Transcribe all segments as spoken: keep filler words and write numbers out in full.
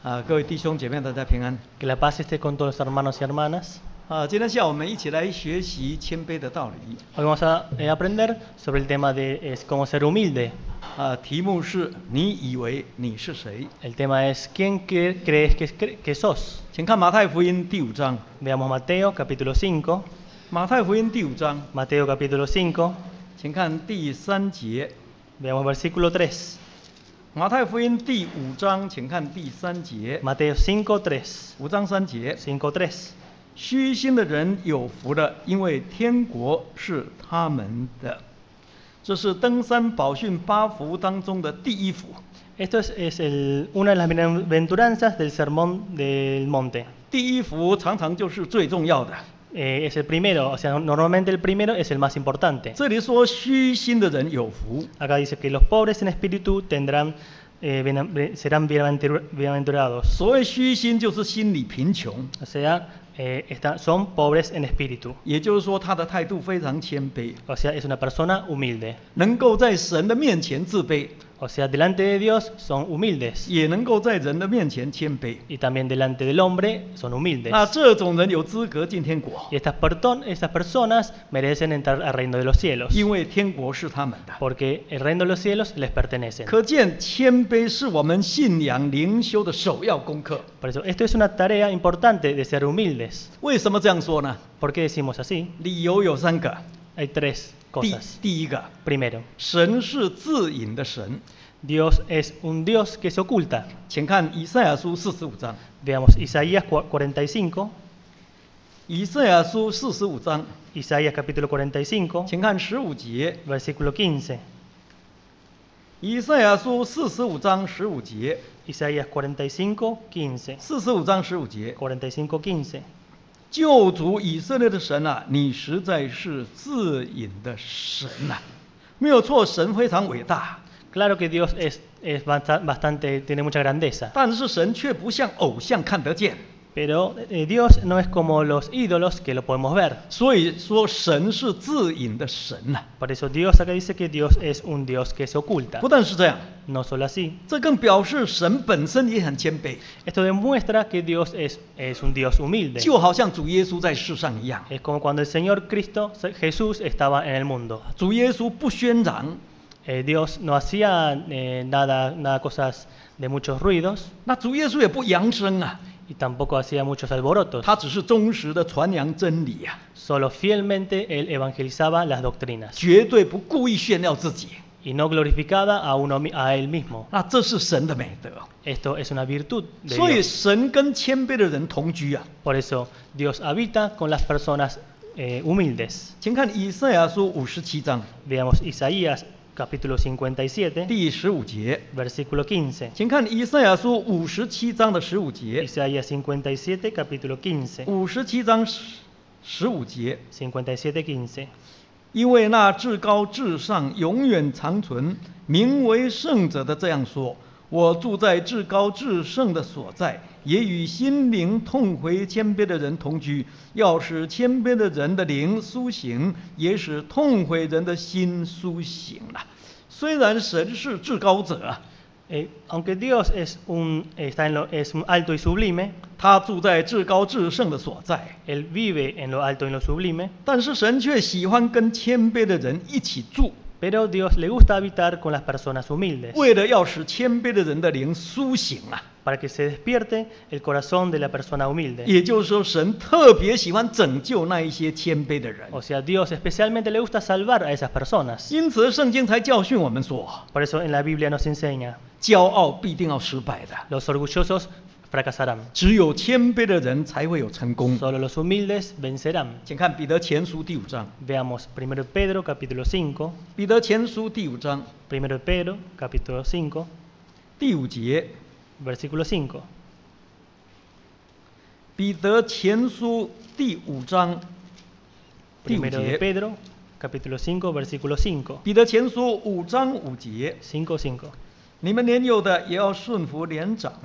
啊，各位弟兄姐妹，大家平安。 Que la paz esté con todos los hermanos y hermanas. 啊，今天下午我们一起来学习谦卑的道理。 Hoy vamos a eh, aprender sobre el tema de es cómo ser humilde. 啊，题目是你以为你是谁？ El tema es ¿quién cre- crees que, cre- que sos? 请看马太福音第五章。 Veamos Mateo capítulo cinco. 马太福音第五章， Mateo capítulo cinco. 请看第三节。 Veamos versículo tres. 马太福音第五章，请看第三节。 Mateo cinco tres. 五章三节。 cinco tres. 虚心的人有福了，因为天国是他们的。这是登山宝训八福当中的第一福。 Esto es, es el, una de las bienaventuranzas del sermón del monte. 第一福常常就是最重要的。 Eh, es el primero, o sea, normalmente el primero es el más importante. 这里说虚心的人有福。 Acá dice que los pobres en espíritu tendrán, eh, bien, serán bienaventurados. 所谓虚心就是心里贫穷， O sea, eh, está, son pobres en espíritu. 也就是说他的态度非常谦卑， O sea, es una persona humilde. 能够在神的面前自卑， O sea, delante de Dios son humildes. 也能够在人的面前谦卑。 Y también delante del hombre son humildes. 那这种人有资格进天国， Y estas, perton- estas personas merecen entrar al reino de los cielos. 因为天国是他们的。 Porque el reino de los cielos les pertenece. 可见谦卑是我们信仰灵修的首要功课。 Por eso, esto es una tarea importante de ser humildes. 为什么这样说呢？ ¿Por qué decimos así? 理由有三个。 Hay tres 第 cosas. 第一个， Primero, 神是自隐的神， Dios es un Dios que se oculta. 请看以赛亚书四十五章。 Veamos Isaías cuarenta y cinco. 以赛亚书四十五章， Isaías capítulo cuarenta y cinco, 请看十五节。 versículo quince. 以赛亚书四十五章十五节， Isaías cuarenta y cinco, quince. 四十五章十五节， cuarenta y cinco, quince. 救主以色列的神啊，你实在是自隐的神啊，没有错，神非常伟大， Claro que Dios es, es basta- bastante, tiene mucha grandeza. 但是神却不像偶像看得见， Pero eh, Dios no es como los ídolos que lo podemos ver. 所以说神是自隐的神啊。 Por eso Dios acá dice que Dios es un Dios que se oculta. 不但是这样， No solo así. 这更表示神本身也很谦卑， Esto demuestra que Dios es, es un Dios humilde. 就好像主耶稣在世上一样。 Es como cuando el Señor Cristo, Jesús, estaba en el mundo. 主耶稣不喧嚷， Eh, Dios no hacía eh, nada, nada cosas de muchos ruidos 那主耶稣也不扬声啊， y tampoco hacía muchos alborotos. 他只是忠实的传扬真理啊， Solo fielmente él evangelizaba las doctrinas 绝对不故意炫耀自己。 y no glorificaba a, uno, mi- a él mismo. 那这是神的美德， Esto es una virtud de 所以 Dios. 神跟谦卑的人同居啊。 Por eso Dios habita con las personas eh, humildes. 请看以赛亚书五十七章 Veamos Isaías capítulo cincuenta y siete, 第十五节， versículo quince. 请看以赛亚书五十七章的十五节， Isaías cincuenta y siete, capítulo quince. 五十七章十十五节， cincuenta y siete, quince. 因为那至高至上、永远长存、名为圣者的这样说：我住在至高至圣的所在，也与心灵痛悔谦卑的人同居，要使谦卑的人的灵苏醒，也使痛悔人的心苏醒了。虽然神是至高者啊， Eh, aunque Dios es, un, está en lo, es un alto y sublime, 他住在至高至圣的所在， Él vive en lo alto y en lo sublime, 但是神却喜欢跟谦卑的人一起住， pero Dios le gusta habitar con las personas humildes, 为了要使谦卑的人的灵苏醒啊。 para que se despierte el corazón de la persona humilde. 也就是说，神特别喜欢拯救那一些谦卑的人。 O sea, Dios especialmente le gusta salvar a esas personas. 因此，圣经才教训我们说， Por eso en la Biblia nos enseña, 骄傲必定要失败的， los orgullosos fracasarán, 只有谦卑的人才会有成功。 solo los humildes vencerán. 请看彼得前书第五章， Veamos primero Pedro capítulo cinco, 彼得前书第五章 primero Pedro capítulo cinco, 第五节， versículo cinco. 彼得前书第五章第五 Primero de 节， Pedro capítulo cinco, versículo cinco. 彼得前书五章五节， cinco, cinco. 你们年幼的也要顺服年长的，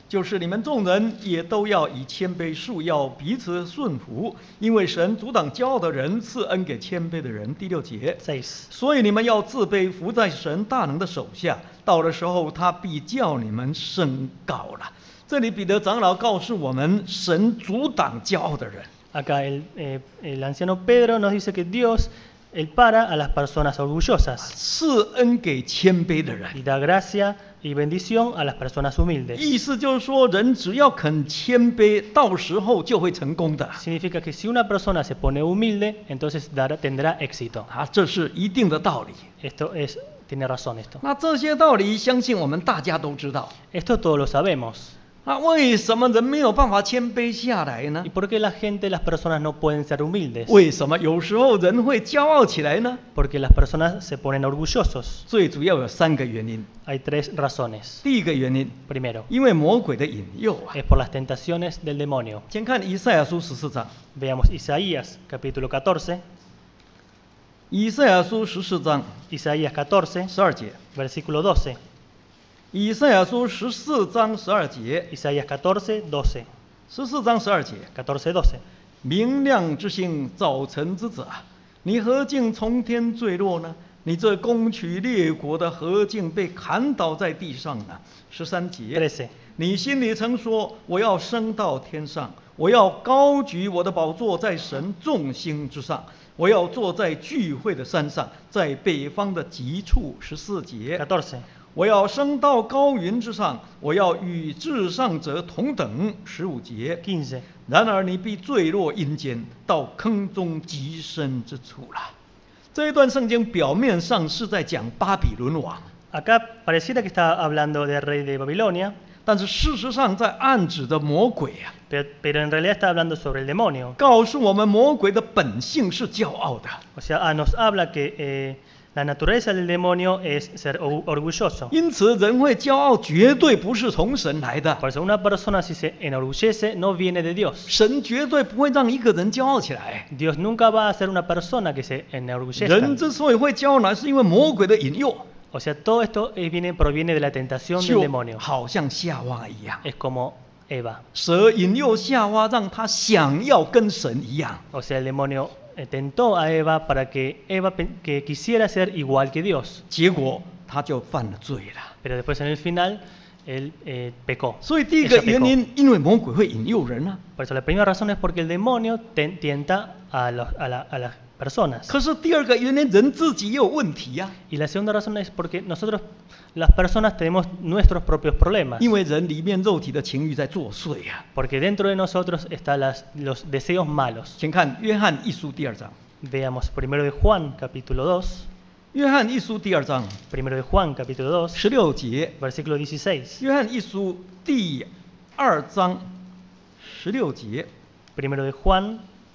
就是你们众人也都要以谦卑束腰，彼此顺服，因为神阻挡骄傲的人，赐恩给谦卑的人。第六节，所以你们要自卑，服在神大能的手下，到的时候他必叫你们升高了。这里彼得长老告诉我们，神阻挡骄傲的人。 Acá el, eh, el anciano Pedro nos dice que Dios él para a las personas orgullosas 赐恩给谦卑的人 y da gracia y bendición a las personas humildes. 意思就是说，人只要肯谦卑，到时候就会成功的。 Significa que si una persona se pone humilde, entonces dará, tendrá éxito. 啊，这是一定的道理。 Esto es, tiene razón esto. 那这些道理，相信我们大家都知道。 Esto todos lo sabemos. 那为什么人没有办法谦卑下来呢？ ¿Y por qué la gente, las personas no pueden ser humildes? 为什么有时候人会骄傲起来呢？ Porque las personas se ponen orgullosos. 最主要有三个原因。 Hay tres razones. 第一个原因， Primero, 因为魔鬼的引诱啊。 es por las tentaciones del demonio. 先看以赛亚书十四章。 Veamos Isaías capítulo catorce. 以赛亚书十四章 Isaías catorce, 十二节。 versículo doce. 以赛亚书十四章十二节。 Isaías catorce, doce. 十四章十二节。 catorce, doce. 明亮之星，早晨之子啊，你何竟从天坠落呢？你这攻取列国的何竟被砍倒在地上呢？十三节。 trece. 你心里曾说，我要升到天上，我要高举我的宝座在神众星之上，我要坐在聚会的山上，在北方的极处。十四节。 catorce. 我要升到高云之上，我要与至上者同等。十五节。 quince. 然而你必坠落阴间，到坑中极深之处了。这一段圣经表面上是在讲巴比伦王， Acá pareciera que está hablando del rey de Babilonia, 但是事实上在暗指着魔鬼啊， pero, pero en realidad está hablando sobre el demonio. 告诉我们魔鬼的本性是骄傲的。 O sea, ah, nos habla que eh, la naturaleza del demonio es ser or- orgulloso. 因此，人会骄傲绝对不是从神来的， Por eso una persona si se enorgullece no viene de Dios. 神绝对不会让一个人骄傲起来。 Dios nunca va a ser una persona que se 人 enorgullezca. 之所以会骄傲呢，是因为魔鬼的引诱， O sea, todo esto eh, viene, proviene de la tentación del 就 demonio. 好像夏娃一样， Es como Eva. 蛇引诱夏娃，让她想要跟神一样。 O sea, el demonio eh, tentó a Eva para que Eva pe- que quisiera ser igual que Dios. 结果他就犯了罪了。 Pero después en el final él eh, pecó. 所以第一个 Ella 原 pecó. 因，因为魔鬼会引诱人啊。 Por eso la primera razón es porque el demonio ten- tienta a, los- a la- a las personas. 可是第二个原因，人自己也有问题呀、 Y la segunda razón es porque nosotros, las personas, tenemos nuestros propios problemas. 因为人里面肉体的情欲在作祟呀、 Porque dentro de nosotros están las, los deseos malos. 请看约翰一书第二章， Veamos primero de Juan capítulo dos. 约翰一书第二章 Primero de Juan capítulo dos, 十六节， versículo dieciséis. 约翰一书第二章十六节， Primero de Juan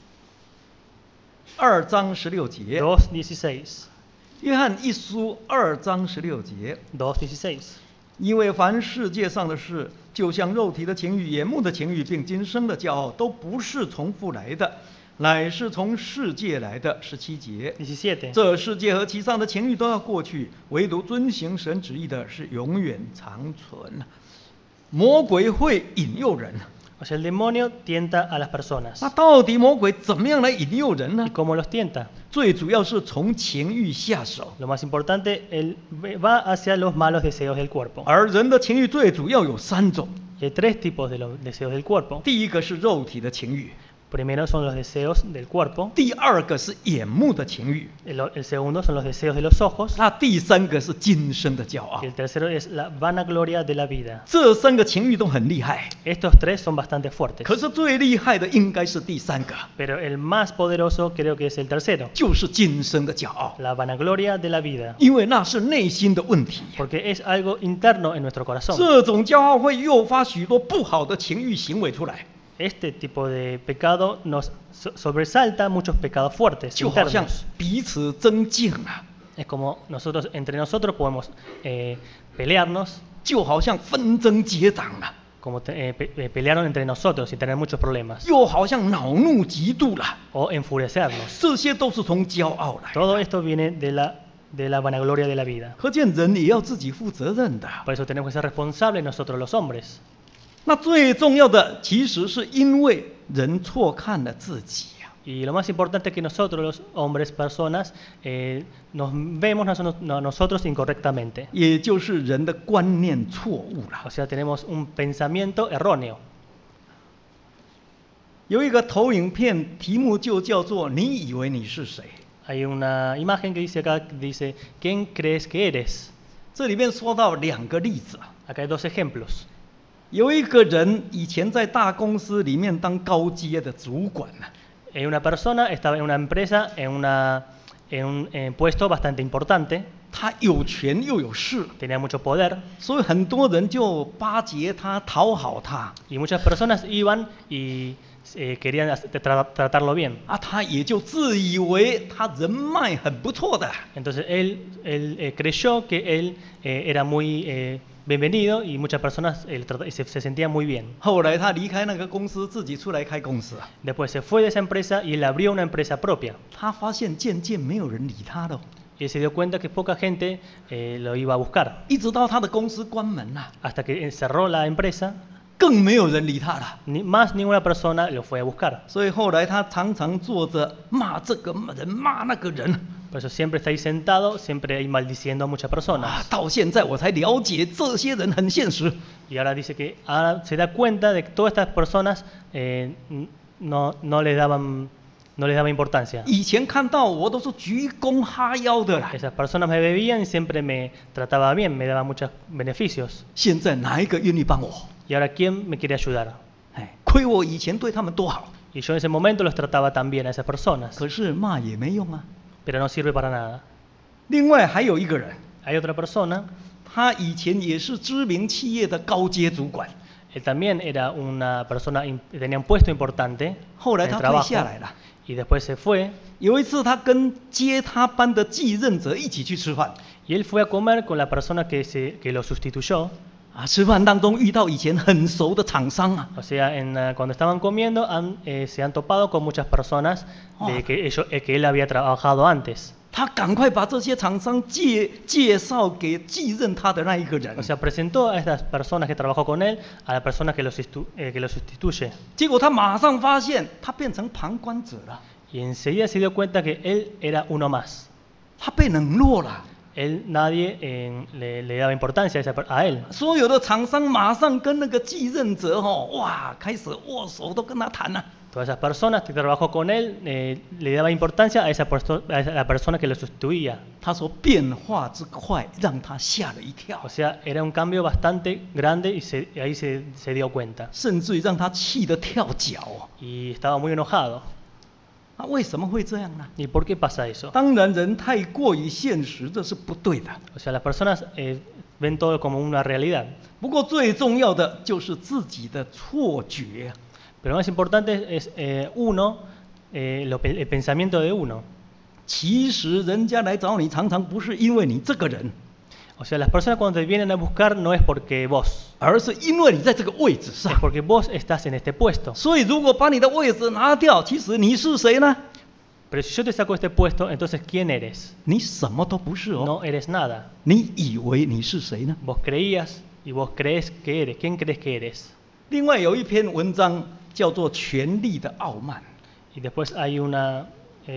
二章十六节， dos dieciséis. 约翰一书二章十六节。 dos dieciséis. 因为凡世界上的事，就像肉体的情欲、眼目的情欲，并今生的骄傲，都不是从父来的，乃是从世界来的。十七节， diecisiete. 这世界和其上的情欲都要过去，唯独遵行神旨意的是永远长存。魔鬼会引诱人， O sea, el demonio tienta a las personas. 那到底魔鬼怎么样来引诱人呢 ¿Y？cómo los tienta? 最主要是从情欲下手， Lo más importante, él va hacia los malos deseos del cuerpo. 而人的情欲最主要有三种， Y hay tres tipos de los deseos del cuerpo. 第一个是肉体的情欲， Primero son los deseos del cuerpo. 第二个是眼目的情欲， El, el segundo son los deseos de los ojos. 那第三个是今生的骄傲 Y。el tercero es la vanagloria de la vida. 这三个情欲都很厉害， Estos tres son bastante fuertes. 可是最厉害的应该是第三个， Pero el más poderoso creo que es el tercero. 就是今生的骄傲， La vanagloria de la vida. 因为那是内心的问题。 Porque es algo interno en nuestro corazón. 这种骄傲会诱发许多不好的情欲行为出来， Este tipo de pecado nos so- sobresalta muchos pecados fuertes 就好像 internos. 彼此争竞啊， Es como nosotros, entre nosotros podemos eh, pelearnos, 就好像纷争结党了， como te- eh, pe- eh, pelearnos entre nosotros y tener muchos problemas. 又好像恼怒嫉妒了， O enfurecernos. 这些都是从骄傲来的。 Todo esto viene de la, de la vanagloria de la vida. 可见人也要自己负责任的。 Por eso tenemos que ser responsables nosotros los hombres. 那最重要的其实是因为人错看了自己呀、 Y lo más importante es que nosotros, los hombres, personas, eh, nos vemos nosotros, nosotros incorrectamente. 也就是人的观念错误 O 了。 sea, tenemos un pensamiento erróneo. 有一个投影片，题目就叫做“你以为你是谁 Hay una imagen que dice acá, que dice, ¿quién crees que eres?”。 这里面说到两个例子， Acá hay dos ejemplos. 有一个人以前在大公司里面当高阶的主管呢， Eh, una persona estaba en una empresa, en, una, en un eh, puesto bastante importante, 他有权又有势， tenía mucho poder, 所以很多人就巴结他、讨好他 y muchas personas iban y eh, querían hacer- tra- tratarlo bien. 啊，他也就自以为他人脉很不错的。 Entonces él, él eh, creyó que él eh, era muy eh, bienvenido y muchas personas eh, trata- se, se sentían muy bien. 后来他离开那个公司，自己出来开公司， Después se fue de esa empresa y él abrió una empresa propia. 他发现渐渐没有人理他了， Y él se dio cuenta que poca gente eh, lo iba a buscar. 一直到他的公司关门了， Hasta que cerró la empresa, 更没有人理他了。 ni, más ninguna persona lo fue a buscar. 所以后来他常常坐着骂这个人，骂那个人 Por eso siempre está ahí sentado, siempre ahí maldiciendo a muchas 啊 personas. 到现在我才了解这些人很现实。 Y ahora dice que ahora se da cuenta de que todas estas personas eh, no, no les daban, no les daba importancia. 以前看到我都是鞠躬哈腰的啦， Esas personas me veían y siempre me trataba bien, me daba muchos beneficios. 现在哪一个愿意帮我？ Y ahora ¿quién me quiere ayudar? 哎，亏我以前对他们多好， Y yo en ese momento los trataba tan bien a esas personas, 可是骂也没用啊。 pero no sirve para nada. 另外还有一个人， Hay otra persona, 他以前也是知名企业的高阶主管， él también era una persona, im- tenía un puesto importante 后来 en el 他退 trabajo 下来了。 y después se fue. 有一次他跟接他班的继任者一起去吃饭， Y él fue a comer con la persona que, se, que lo sustituyó. 啊，吃饭当中遇到以前很熟的厂商啊， O sea, en, uh, cuando estaban comiendo han, eh, se han topado con muchas personas de Oh. que, ellos, eh, que él había trabajado antes. 他赶快把这些厂商介介绍给继任他的那一个人 O，sea, presentó a estas personas que trabajó con él a la persona que lo, sustitu- eh, que lo sustituye. 结果他马上发现他变成旁观者了， Y enseguida se dio cuenta que él era uno más. 他被冷落了。 Él, nadie eh, le, le daba importancia a, esa per- a él. 所有的厂商马上跟那个继任者哦，哇，开始握手，都跟他谈了、 Todas esas personas que trabajó con él eh, le daba importancia a esa, perso- a esa- a la persona que lo sustituía. 他说变化之快让他吓了一跳 O，sea, era un cambio bastante grande y, se- y ahí se, se dio cuenta. 甚至于让他气得跳脚哦。 Y estaba muy enojado. 那为什么会这样呢？ ¿Y por qué pasa eso? 当然，人太过于现实，这是不对的。 O sea, las personas eh, ven todo como una realidad. 不过最重要的就是自己的错觉。 Pero lo más importante es eh, uno, eh, lo pe- el pensamiento de uno. 其实人家来找你，常常不是因为你这个人， O sea, las personas cuando te vienen a buscar no es porque vos, 而是因为你在这个位置 es 上。 porque vos estás en este puesto. 所以，如果把你的位置拿掉，其实你是谁呢？ Pero si yo te saco este puesto, entonces ¿quién eres? 你什么都不是哦。 No eres nada. 你以为你是谁呢？ Vos creías y vos crees que eres. ¿Quién crees que eres? 另外有一篇文章叫做《权力的傲慢》， Y después hay una,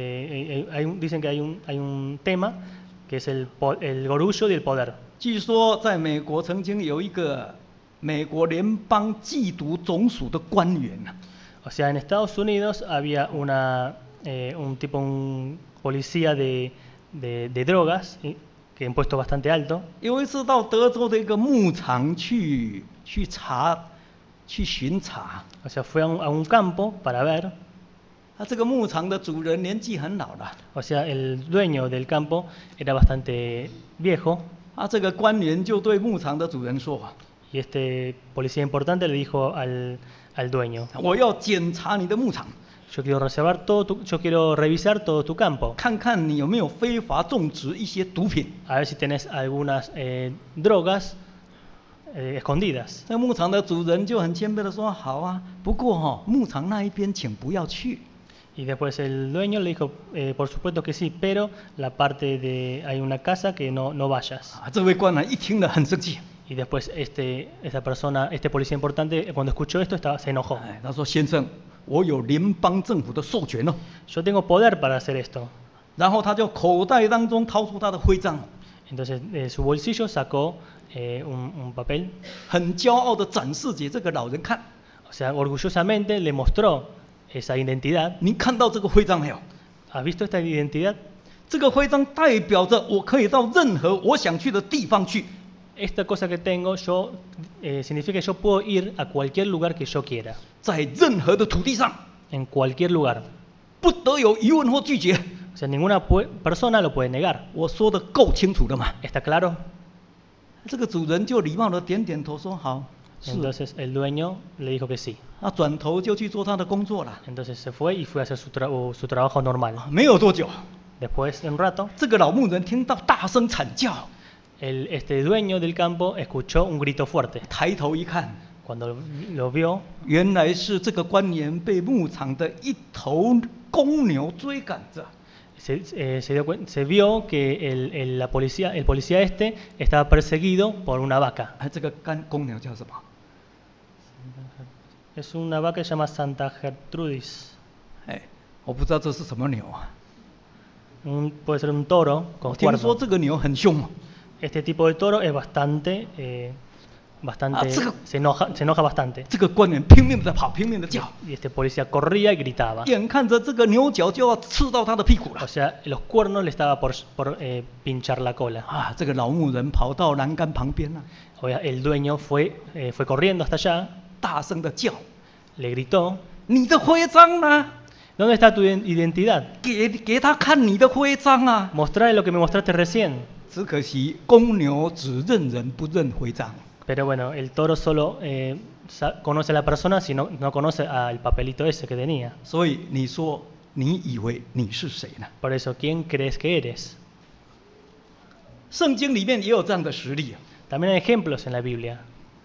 eh, eh, hay un- dicen que hay un, hay un tema que es el, po- el orgullo y el poder. 据说在美国曾经有一个美国联邦缉毒总署的官员啊， O sea, en Estados Unidos había una, eh, un tipo, un policía de, de, de drogas, y- que en puesto bastante alto, 有一次到德州的一个牧场去去查去巡查， o sea, fue a un, a un campo para ver, 他这个牧场的主人年纪很老了， o sea, el dueño del campo era bastante viejo, 啊，这个官员就对牧场的主人说 y este policía importante le dijo al, al dueño: 我要检查你的牧场， yo quiero reservar todo tu- yo quiero revisar todo tu campo, 看看你有没有非法种植一些毒品。 a ver si tenés algunas eh, drogas eh, escondidas. 那牧场的主人就很谦卑的说：“好啊，不过哈、哦，牧场那一边请不要去。 Y después el dueño le dijo, eh, por supuesto que sí, pero la parte de, hay una casa que no, no vayas. ” 啊，这位官员一听了很生气， Y después este, esta persona, este policía importante, cuando escuchó esto, estaba, se enojó. 哎，他说：“先生，我有联邦政府的授权哦。” Yo tengo poder para hacer esto. 然后他就口袋当中掏出他的徽章， Entonces de su bolsillo sacó eh, un, un papel, 很骄傲的展示给这个老人看。 o sea, orgullosamente le mostró esa identidad. 您看到这个徽章没有？ ¿Has visto esta identidad? 这个徽章代表着我可以到任何我想去的地方去。 Esta cosa que tengo yo eh, significa que yo puedo ir a cualquier lugar que yo quiera, 在任何的土地上， en cualquier lugar. 不得有疑问或拒绝。 O sea, ninguna pue- persona lo puede negar. 我说的够清楚了吗？ ¿Está claro? 这个主人就礼貌的点点头说：“好。” 是。 Entonces el dueño le dijo que sí. 他转头就去做他的工作了。 Entonces se fue y fue a hacer su, tra- o su trabajo normal. 没有多久， Después de un rato, 这个老牧人听到大声惨叫， el, este dueño del campo escuchó un grito fuerte. 抬头一看， Cuando lo, lo vio, 原来是这个官员被牧场的一头公牛追赶着。 se, eh, se, dio cuen- se vio que el, el- la policía, el policía este estaba perseguido por una vaca. 哎，这个干公牛叫什么？ Es una vaca que se llama Santa Gertrudis. 哎，我不知道这是什么牛啊。 Un- puede ser un toro 我 con 听说 cuerno. 这个牛很凶哦。 Este tipo de toro es bastante, eh, bastante, Ah,这个- se enoja, se enoja bastante. 这个官员拼命的跑，拼命的叫， Y este policía corría y gritaba. 眼看着这个牛角就要刺到他的屁股 O 了。 sea, los cuernos le estaba por, por eh, pinchar la cola. 啊，这个老牧人跑到栏杆旁边啊， O sea, el dueño fue, eh, fue corriendo hasta allá, 大声的叫 le gritó: 你的徽章呢？ ¿Dónde está tu iden- identidad? 给给他看你的徽章啊！ Mostrale lo que me mostraste recién. 只可惜公牛只认人不认徽章。 Pero bueno, el toro solo eh, sa- conoce a la persona, si no, no conoce al papelito ese que tenía. 所以你说你以为你是谁呢？ Por eso, ¿quién crees que eres? 圣经里面也有这样的实例啊， También hay ejemplos en la Biblia.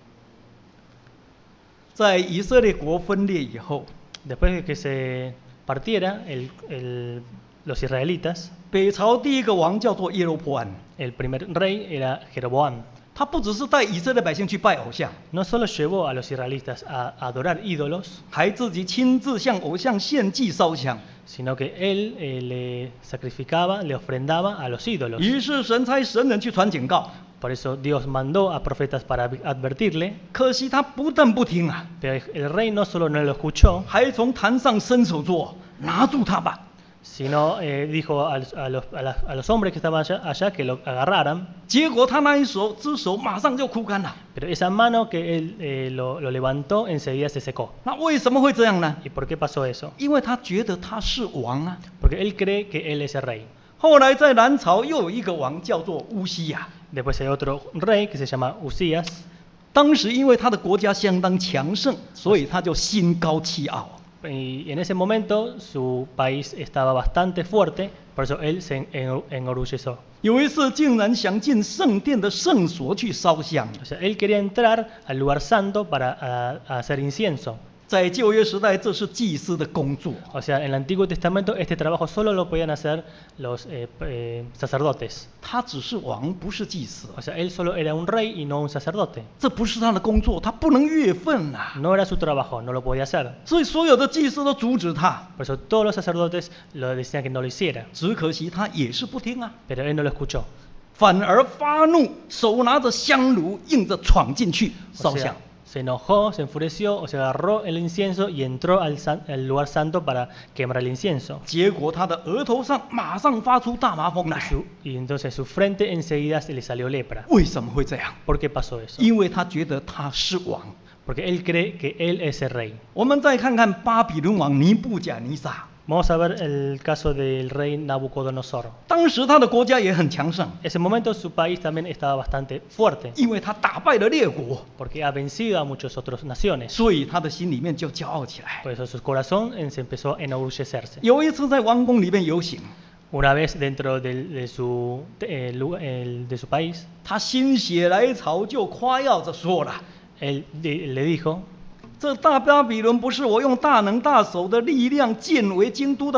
在以色列国分裂以后， Después de que se partiera el- el- los israelitas, 北朝第一个王叫做耶罗波安， el primer rey era Jeroboam. 他不只是带以色列百姓去拜偶像， No solo llevó a los israelitas a adorar ídolos, 还自己亲自向偶像献祭烧香。 sino que él eh, le sacrificaba, le ofrendaba a los ídolos. 于是神差神人去传警告， Por eso Dios mandó a profetas para advertirle, 可惜他不但不听啊， pero el rey no solo no lo escuchó, 还从坛上伸手说：“拿住他吧。” sino eh, dijo a los, a, los, a las- a los hombres que estaban allá, allá que lo agarraran, 结果他那一手只手马上就枯干了。 pero esa mano que él eh, lo, lo levantó enseguida se secó. 那为什么会这样呢？ ¿Y por qué pasó eso? 因为他觉得他是王啊。 Porque él cree que él es el rey. 后来在南朝又有一个王叫做乌西雅， Después hay otro rey que se llama Usías. 当时因为他的国家相当强盛，所以他就心高气傲。 Y en ese momento su país estaba bastante fuerte, por eso él se en- enorgulleció. 有一次竟然想进圣殿的圣所去烧香。 O sea, él quería entrar al lugar santo para a- a hacer incienso. 在旧约时代，这是祭司的工作。 O sea, en el Antiguo Testamento este trabajo solo lo podían hacer los eh, eh, sacerdotes. 他只是王，不是祭司。 O sea, él solo era un rey y no un sacerdote. 这不是他的工作，他不能越份啊。 No era su trabajo, no lo podía hacer. 所以所有的祭司都阻止他， Por eso todos los sacerdotes lo decían que no lo hiciera. 只可惜他也是不听啊， Pero él no lo escuchó. 反而发怒，手拿着香炉，硬着闯进去 O 烧 sea, 香。 se enojó, se enfureció, o se agarró el incienso y entró al, san- al lugar santo para quemar el incienso. 结果他的额头上马上发出大麻风 Y, 来。 su- y entonces su frente enseguida se le salió lepra. 为什么会这样？ ¿Por qué pasó eso? 因为他觉得他是王。 Porque él cree que él es el rey. 我们再看看巴比伦王尼布甲尼撒， Vamos a ver el caso del rey Nabucodonosor. 当时他的国家也很强盛， En ese momento su país también estaba bastante fuerte, 因为他打败了列国， porque ha vencido a muchas otras naciones. 所以他的心里面就骄傲起来。 Por eso su corazón eh, se empezó a enorgullecerse. 有一次在王宫里面游行， Una vez dentro del- de, su, eh, lu- el- de su país, 他心血来潮就夸耀着说了。 él di- le dijo, 这大巴比伦不是我用大能大手的力量建为京都的吗？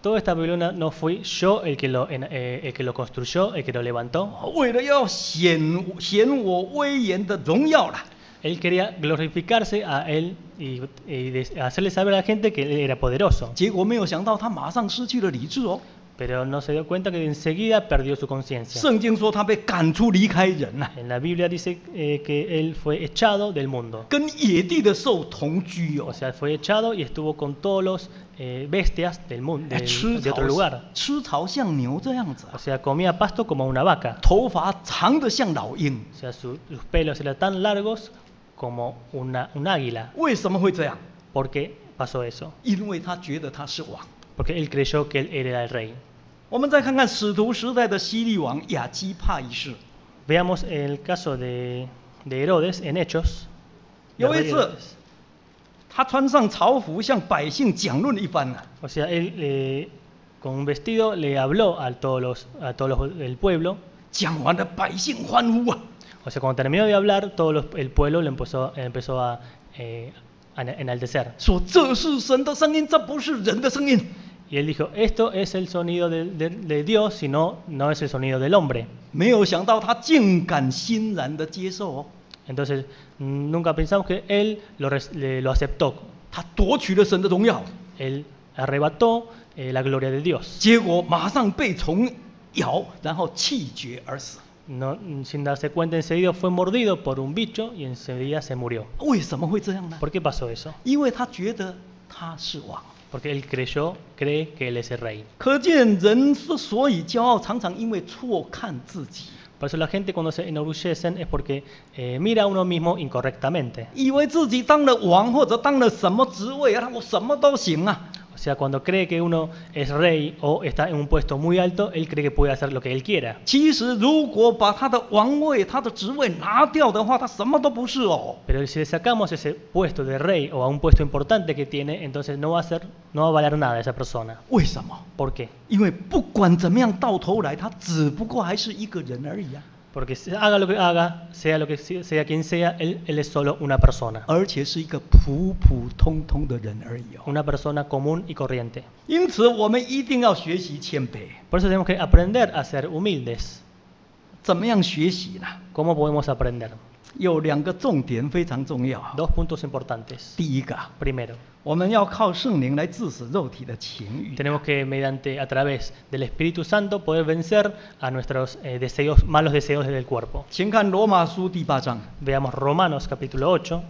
toda esta Babilonia no fui yo el que lo, en- eh, el que lo construyó, el que lo levantó. 为了要显显我威严的荣耀了。 Él quería glorificarse a él y, y de- hacerle saber a la gente que él era poderoso. 结果没有想到，他马上失去了理智哦。 Pero no se dio cuenta que enseguida perdió su conciencia. 圣经说他被赶出离开人呐、 En la Biblia dice eh, que él fue echado del mundo. 跟野地的兽同居哦 O。sea, fue echado y estuvo con todos los eh, bestias del mundo, 哎 del- 吃 de 草 otro lugar. 吃草像牛这样子 O 啊， sea, comía pasto como una vaca. 头发长得像老鹰。 O sea, su- sus pelos eran tan largos como una, un águila. 为什么会这样？ ¿Por qué pasó eso? 因为他觉得他是王。 Porque él creyó que él era el rey. 我们再看看使徒时代的希律王亚基帕一世。 Veamos el caso de, de Herodes en Hechos. del 有一 rey 次 Herodes.， 他穿上朝服，向百姓讲论一番啊。 O sea, él eh, con un vestido le habló a todos los, a todos los del pueblo. 讲完了，百姓欢呼啊。 O sea, cuando terminó de hablar, todo los- el pueblo le empezó, empezó a, eh, a enaltecer. 说这是神的声音，这不是人的声音。 Y él dijo, esto es el sonido de, de- de Dios, sino no es el sonido del hombre. 没有想到他竟敢欣然的接受哦， Entonces, mm, nunca pensamos que él lo, res- le- lo aceptó. 他夺取了神的荣耀， Él arrebató eh, la gloria de Dios. 结果马上被虫咬，然后气绝而死。 No, mm, sin darse cuenta, enseguida fue mordido por un bicho y enseguida se murió. 为什么会这样呢？ ¿Por qué pasó eso? 因为他觉得他是王。 Porque él creyó, cree que él es el rey. 可见人之所以骄傲，常常因为错看自己， Por eso la gente cuando se enorgullecen es porque eh, mira a uno mismo incorrectamente. 以为自己当了王或者当了什么职位啊，我什么都行啊。 O sea, cuando cree que uno es rey o está en un puesto muy alto, él cree que puede hacer lo que él quiera. 其实如果把他的王位、他的职位拿掉的话，他什么都不是哦。 Pero si le sacamos ese puesto de rey o a un puesto importante que tiene, entonces no va a ser, no va a valer nada esa persona. 为什么？ ¿Por qué? 因为不管怎么样，到头来他只不过还是一个人而已啊， Porque se- haga lo que haga, sea lo que sea, sea quien sea, él, él es solo una persona. 而且是一个普普通通的人而已哦。 Una persona común y corriente. 因此，我们一定要学习谦卑。 Por eso tenemos que aprender a ser humildes. 怎么样学习呢？ ¿Cómo podemos aprender? 有两个重点非常重要。 Dos puntos importantes. 第一个， Primero, 我们要靠圣灵来致死肉体的情欲。 tenemos que mediante a través del Espíritu Santo poder vencer a nuestros eh, deseos, malos deseos del cuerpo. 请看罗马书第八章。 Veamos Romanos capítulo ocho.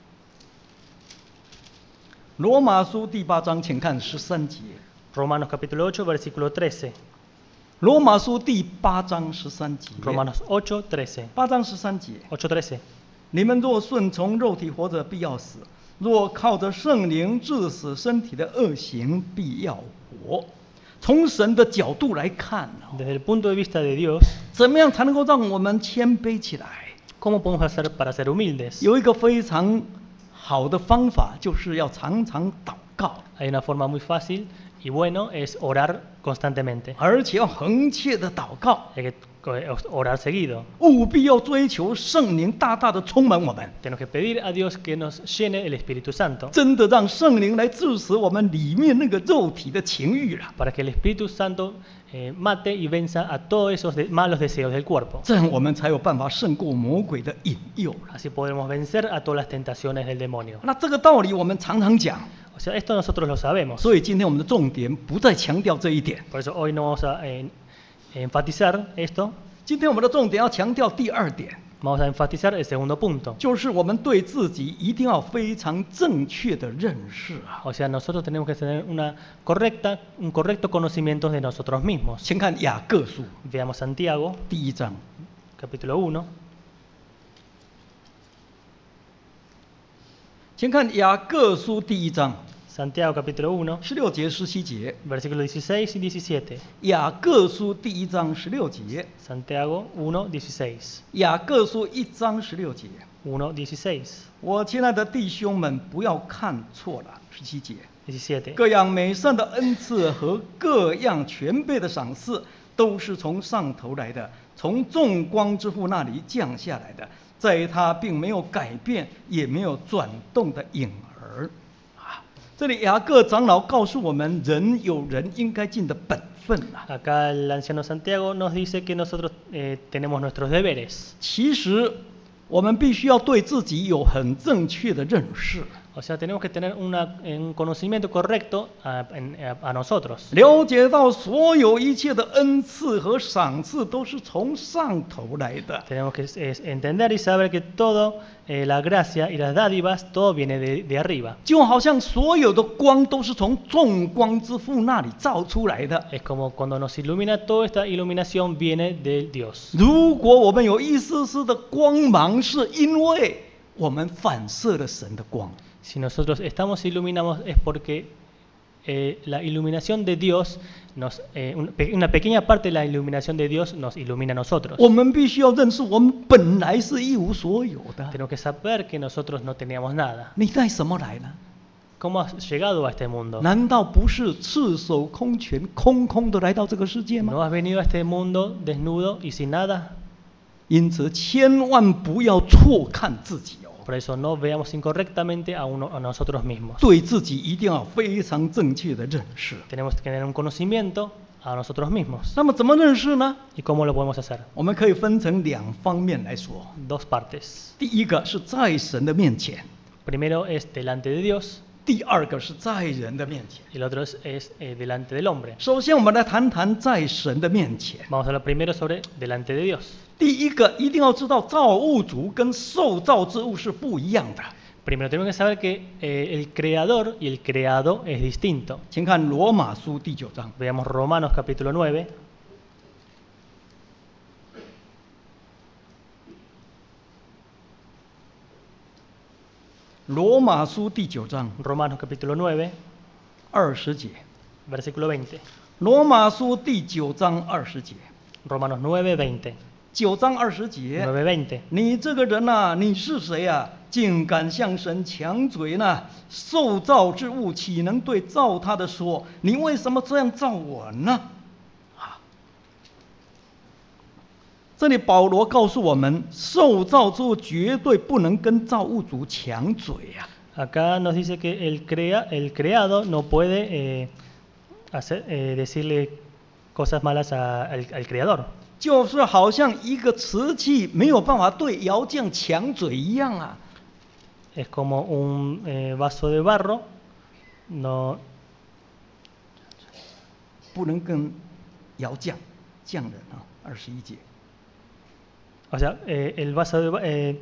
罗马书第八章，请看十三节。 Romanos capítulo ocho, versículo trece. 罗马书第八章十三节。 Romanos ocho, trece. 八章十三节。 ocho, trece. 你们若顺从肉体活着，必要死；若靠着圣灵治死身体的恶行，必要活。从神的角度来看， Desde el punto de vista de Dios, 怎么样才能够让我们谦卑起来？ ¿cómo podemos hacer para ser humildes? 有一个非常好的方法，就是要常常祷告， Hay una forma muy fácil y bueno, es orar constantemente. 而且要恒切的祷告， Hay que eh, orar seguido. 务必要追求圣灵大大的充满我们， Tenemos que pedir a Dios que nos llene el Espíritu Santo 真的让圣灵来致死我们里面那个肉体的情欲了。 para que el Espíritu Santo eh, mate y venza a todos esos de- malos deseos del cuerpo. 这样我们才有办法胜过魔鬼的引诱了。 Así podremos vencer a todas las tentaciones del demonio. 那这个道理我们常常讲， O sea, esto nosotros lo sabemos. 所以今天我们的重点不再强调这一点， Por eso hoy no vamos a eh, enfatizar esto, 今天我们的重点要强调第二点， vamos a enfatizar el segundo punto. 就是我们对自己一定要非常正确的认识啊。 O sea, nosotros tenemos que tener una correcta, un correcto conocimiento de nosotros mismos. 先看雅各书 Veamos Santiago, 第一章， capítulo uno. 先看雅各书第一章 Santiago capítulo uno, 十六节、十七节。 versículos dieciséis y diecisiete. 雅各书第一章十六节， Santiago uno, dieciséis. 雅各书一章十六节。 uno, dieciséis. 我亲爱的弟兄们，不要看错了。十七节， diecisiete. 各样美善的恩赐和各样全备的赏赐，都是从上头来的，从众光之父那里降下来的，在他并没有改变，也没有转动的影儿。啊， 这里雅各长老告诉我们，人有人应该尽的本分啊。 Acá el anciano Santiago nos dice que nosotros eh, tenemos nuestros deberes. 其实我们必须要对自己有很正确的认识， O sea, tenemos que tener una, un conocimiento correcto a, en- a- a nosotros. 了解到所有一切的恩赐和赏赐都是从上头来的。 Tenemos que es, entender y saber que todo, eh, la gracia y las dádivas, todo viene de, de arriba. 就好像所有的光都是从众光之父那里照出来的。 Es como cuando nos ilumina, toda esta iluminación viene de Dios. 如果我们有一丝丝的光芒，是因为我们反射了神的光。 Si nosotros estamos iluminados es porque eh, la iluminación de Dios, nos, eh, un- pe- una pequeña parte de la iluminación de Dios nos ilumina a nosotros. 我们必须要认识，我们本来是一无所有的。 Tenemos que saber que nosotros no teníamos nada. 你带什么来呢？ ¿Cómo has llegado a este mundo? 难道不是赤手空拳、空空的来到这个世界吗？ ¿No has venido a este mundo desnudo y sin nada? 因此，千万不要错看自己哦， Por eso no veamos incorrectamente a, uno, a nosotros mismos. 对自己一定要有非常正确的认识。 Tenemos que tener un conocimiento a nosotros mismos. 那么怎么认识呢？ ¿Y cómo lo podemos hacer? 我们可以分成两方面来说。 Dos partes. 第一个是在神的面前， Primero es delante de Dios 第二个是在人的面前。 y el otro es, es, eh, delante del hombre. 首先，我们来谈谈在神的面前。 Vamos a hablar primero sobre delante de Dios. 第一个一定要知道，造物主跟受造之物是不一样的。 Primero tenemos que saber que eh, el creador y el creado es distinto. 请看罗马书第九章。 Veamos Romanos capítulo nueve. 罗马书第九章 Romanos capítulo nueve, 二十节。 versículo veinte. 罗马书第九章二十节。 Romanos nueve, veinte. 九章二十节。 nueve, veinte. 你这个人呐、啊，你是谁啊？竟敢向神强嘴呢？受造之物岂能对造他的说：你为什么这样造我呢？啊！这里保罗告诉我们，受造之物绝对不能跟造物主强嘴啊！ Acá nos dice que el, crea, el creado no puede eh, hacer, eh, decirle cosas malas a- al, al creador. 就是好像一个瓷器没有办法对窑匠强嘴一样啊！ Es como un eh, vaso de barro, no, 不能跟窑匠匠人啊，二十一节。 o sea, eh, el vaso de, ba- eh,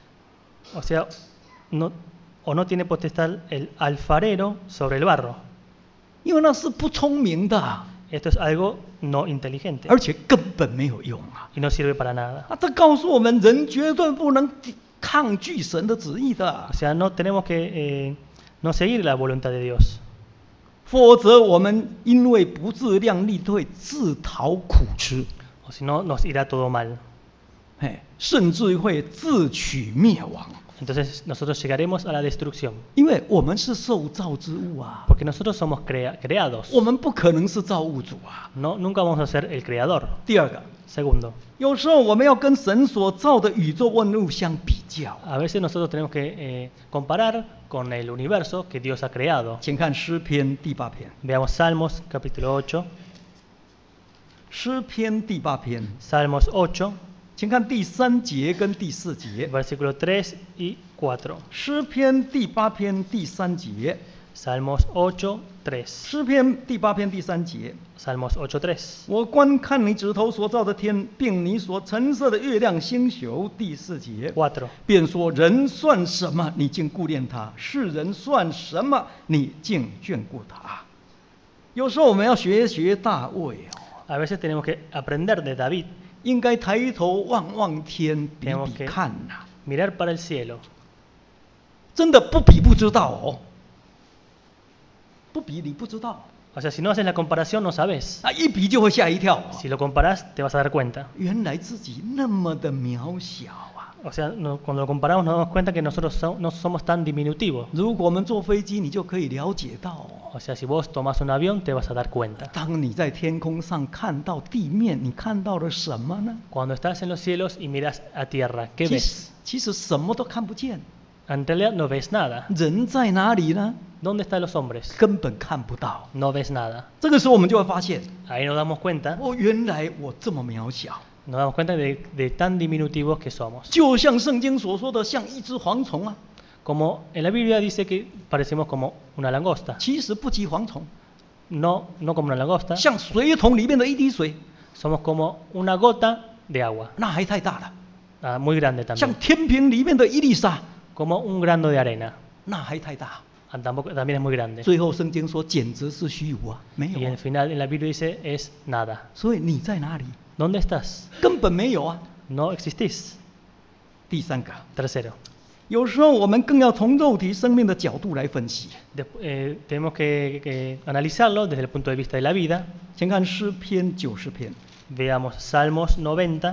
o sea, no, o no tiene potestad el alfarero sobre el barro. 因为那是不聪明的啊， Esto es algo no inteligente 而且根本没有用啊！ y no sirve para nada. 啊，这告诉我们，人绝对不能抗拒神的旨意的 O，sea, no tenemos que eh, no seguir la voluntad de Dios. 否则我们因为不自量力，会自讨苦吃， O si no, nos irá todo mal. 哎，甚至会自取灭亡。 Entonces nosotros llegaremos a la destrucción. 因为我们是受造之物啊， Porque nosotros somos crea- creados. 我们不可能是造物主啊。 No, nunca vamos a ser el creador. 第二个， Segundo, 有时候我们要跟神所造的宇宙万物相比较。 a veces nosotros tenemos que eh, comparar con el universo que Dios ha creado. 请看诗篇第八篇， Veamos Salmos capítulo ocho. 诗篇第八篇， Salmos ocho, 请看第三节跟第四节。 versículo tres y cuatro. 诗篇第八篇第三节， Salmos ocho, tres. 诗篇第八篇第三节。 Salmos ocho, tres. 我观看你指头所造的天，并你所陈设的月亮星宿。第四节， Cuatro. 便说人算什么，你竟顾念他；世人算什么，你竟眷顾他。有时候我们要学学大卫哦， A veces tenemos que aprender de David, 应该抬头望望天，比 tenemos 比 que 看呐、 mirar para el cielo. 真的不比不知道哦，不比你不知道， O sea, si no haces la comparación, no sabes. 啊，一比就会吓一跳、哦。 Si lo comparas, te vas a dar cuenta. 原来自己那么的渺小啊！ O sea, no- cuando lo comparamos nos damos cuenta que nosotros so- no somos tan diminutivos. 如果我们坐飞机，你就可以了解到哦。 O sea, si vos tomás un avión, te vas a dar cuenta. 当你在天空上看到地面，你看到了什么呢？ Cuando estás en los cielos y miras a tierra, ¿qué 其 ves? 实其实什么都看不见， En realidad no ves nada. 人在哪里呢？ ¿Dónde están los hombres? 根本看不到。 No ves nada. 这个时候我们就会发现， Ahí nos damos cuenta, 哦，原来我这么渺小， nos damos cuenta de, de tan diminutivos que somos. 就像圣经所说的，像一只蝗虫啊。 Como en la Biblia dice que parecemos como una langosta. 其实不及蝗虫， No, no como una langosta. 像水桶里面的一滴水， Somos como una gota de agua. 那还太大了。 Ah, muy grande 像 también. 天平里面的一粒沙， Como un grano de arena. 那还太大。 Ah, tampoco, también es muy grande. 最后圣经说，简直是虚无啊，没 Y 有 al 啊。 final en la Biblia dice es nada. 所以你在哪里？ ¿Dónde estás? 根本没有啊。 No existís. 第三个， Tercero, 有时候我们更要从肉体生命的角度来分析。 de- eh, tenemos que, que analizarlo desde el punto de vista de la vida. 先看诗篇九十篇， Veamos Salmos noventa.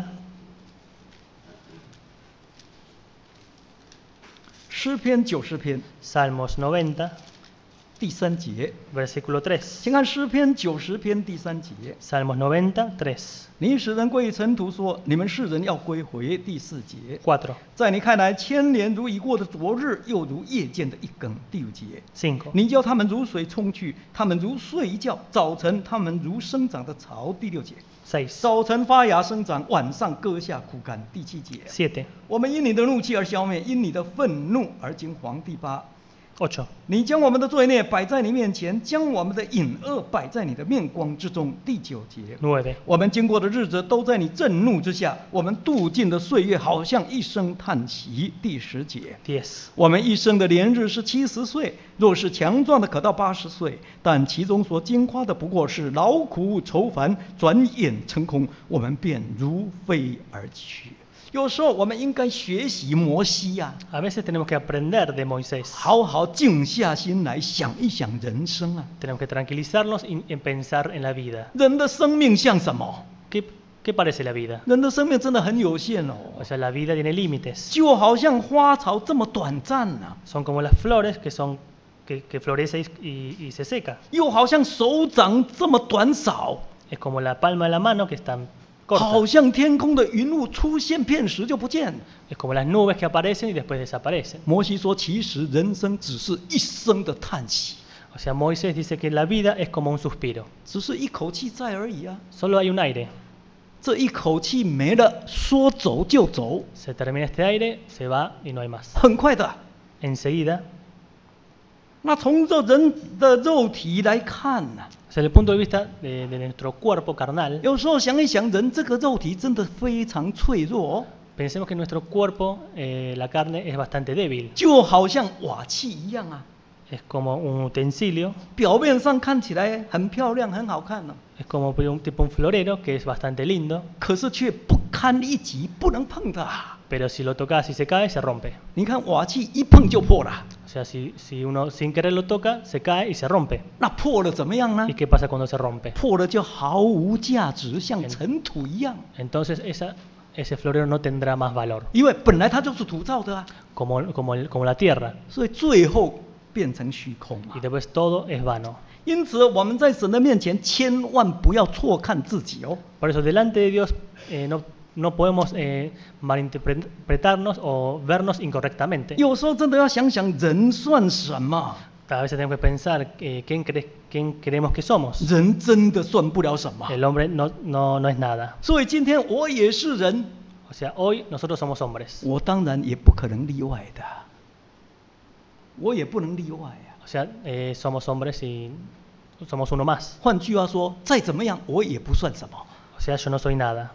诗篇九十篇 Salmos noventa, 第三节， versículo tres. 先看诗篇九十篇第三节。 Salmos noventa, tres, 你使人归于尘土说，你们世人要归回。第四节， cuatro, 在你看来，千年如已过的昨日，又如夜间的一更。第五节， cinco, 你叫他们如水冲去，他们如睡一觉；早晨他们如生长的草。第六节， seis, 早晨发芽生长，晚上割下枯干。第七节， siete, 我们因你的怒气而消灭，因你的愤怒而惊惶。第八， ocho, 你将我们的罪孽摆在你面前，将我们的隐恶摆在你的面光之中。第九节， nueve, 我们经过的日子都在你震怒之下，我们度尽的岁月好像一声叹息。第十节， diez, 我们一生的年日是七十岁，若是强壮的可到八十岁，但其中所经夸的不过是劳苦愁烦，转眼成空，我们便如飞而去。有时候我们应该学习摩西呀、 a veces tenemos que aprender de Moisés. 好好静下心来想一想人生啊。 Tenemos que tranquilizarnos y en pensar en la vida. 人的生命像什么？ ¿Qué, qué parece la vida? 人的生命真的很有限哦， O sea, la vida tiene límites. 就好像花草这么短暂呐、 Son como las flores que, son, que, que florece y, y se seca. 又好像手掌这么短少， Es como la palma de la mano que están 好 cortas. 像天空的云雾出现片时就不见。 Es como las nubes que aparecen y después desaparecen. 摩西说，其实人生只是一声的叹息， O sea, Moisés dice que la vida es como un suspiro. 只是一口气在而已啊。 Solo hay un aire. 这一口气没了，说走就走， Se termina este aire, se va y no hay más. 很快的。 Enseguida, 那从这人的肉体来看呢、 desde el punto de vista de, de nuestro cuerpo carnal, 有时候想一想，人这个肉体真的非常脆弱哦， pensemos que nuestro cuerpo, eh, la carne, es bastante débil. 就好像瓦器一样啊。 Es como un utensilio, 表面上看起来很漂亮、很好看呢、 es como un tipo un florero que es bastante lindo, 可是却不堪一击，不能碰的、啊。 pero si lo tocas y se cae, se rompe. 你看瓦器一碰就破了， O sea, si, si uno sin querer lo toca, se cae y se rompe. 那破了怎么样呢 ¿Y？qué pasa cuando se rompe? 破了就毫无价值，像尘土一样， Entonces esa, ese florero no tendrá más valor, 因为本来它就是土造的啊， como, como, el- como la tierra. 所以最后变成虚空啊 Y。después todo es vano. 因此我们在神的面前千万不要错看自己哦。 Por eso delante de Dios eh, no, no podemos eh, malinterpretarnos o vernos incorrectamente. 有时候真的要想想人算什么， A veces tenemos que pensar eh, ¿quién, cre- quién creemos que somos. 人真的算不了什么。 El hombre no, no, no es nada. 所以今天我也是人， O sea, hoy nosotros somos hombres. 我当然也不可能例外的，我也不能例外啊。 O sea, eh, somos hombres y somos uno más. 换句话说，再怎么样我也不算什么。 O sea, yo no soy nada.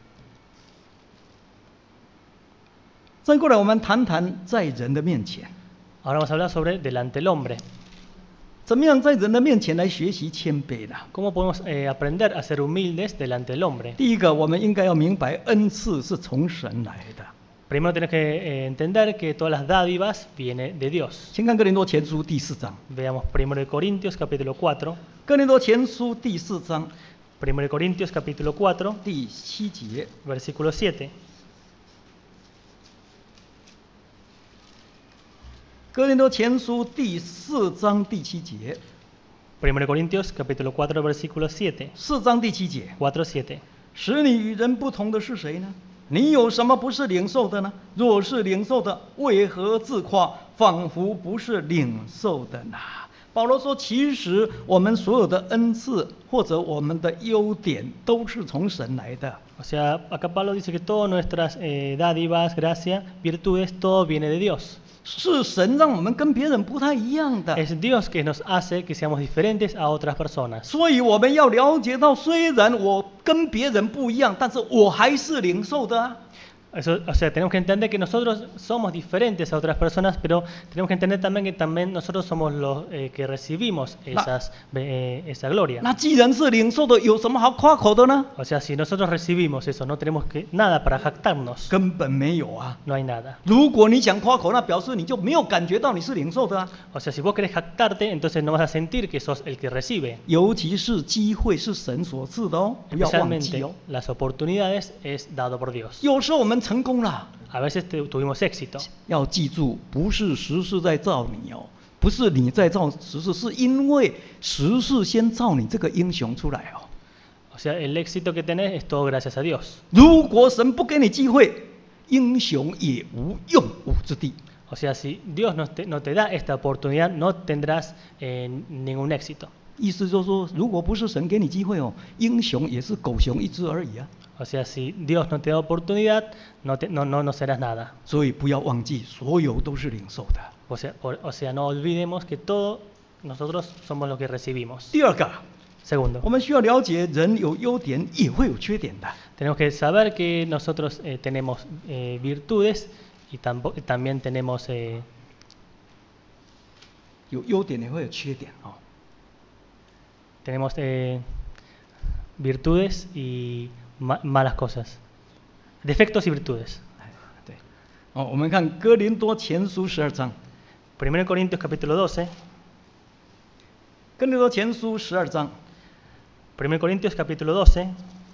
再过来，我们谈谈在人的面前， Ahora vamos a hablar sobre delante del hombre. 怎么样在人的面前来学习谦卑呢？ ¿Cómo podemos eh, aprender a ser humildes delante del hombre? 第一个，我们应该要明白恩赐是从神来的。 Primero tenemos que eh, entender que todas las dádivas vienen de Dios. 先看哥林多前书第四章， Veamos primero de Corintios capítulo cuatro. 哥林多前书第四章 Primero de Corintios capítulo cuatro, 第七节， versículo siete. 哥林多前书第四章第七节， Primero de Corintios capítulo cuatro, versículo siete. 四章第七节， cuatro, siete. 使你与人不同的是谁呢？ 你有什么不是领受的呢？若是领受的，为何自夸，仿佛不是领受的呢？保罗说，其实我们所有的恩赐或者我们的优点都是从神来的。 O sea, acá Pablo dice que todas nuestras eh, dádivas, gracias, virtudes, todo viene de Dios. 是神让我们跟别人不太一样的。 Es Dios que nos hace que seamos diferentes a otras personas. 所以我们要了解到，虽然我跟别人不一样，但是我还是领受的啊。 Eso, o sea, tenemos que entender que nosotros somos diferentes a otras personas, pero tenemos que entender también que también nosotros somos los eh, que recibimos esas, eh, esa gloria. 那既然是领受的，有什么好夸口的呢？ O sea, si nosotros recibimos eso, no tenemos que, nada para jactarnos. 根本没有啊。 No hay nada. 如果你想夸口，那表示你就没有感觉到你是领受的啊。 O sea, si vos querés jactarte, entonces no vas a sentir que sos el que recibe. 尤其是机会是神所赐的哦，不要忘记 Especialmente 哦。 las oportunidades es dado por Dios. 有时候我们成功了， A veces te- tuvimos éxito. 要记住，不是时势在造你哦，不是你在造时势，是因为时势先造你这个英雄出来哦。 O sea, el éxito que tenés es todo gracias a Dios. 如果神不给你机会，英雄也无用武之地。 O sea, si Dios no te, no te da esta oportunidad, no tendrás eh, ningún éxito. 意思就是说，如果不是神给你机会哦，英雄也是狗熊一只而已啊。 O sea, si Dios no te da oportunidad, no, te- no, no, no serás nada. 所以不要忘记，所有都是领受的。 O sea, o, o sea, no olvidemos que todo nosotros somos los que recibimos. 第二个， Segundo, 我们需要了解，人有优点也会有缺点的。 tenemos que saber que nosotros eh, tenemos eh, virtudes y tampo- también tenemos eh, 有优点也会有缺点哦。 tenemos eh, virtudes y ma- malas cosas. Defectos y virtudes. 哎，对，哦，我们看哥林多前书十二章， Primero Corintios capítulo doce. 哥林多前书十二章， Primero Corintios capítulo doce.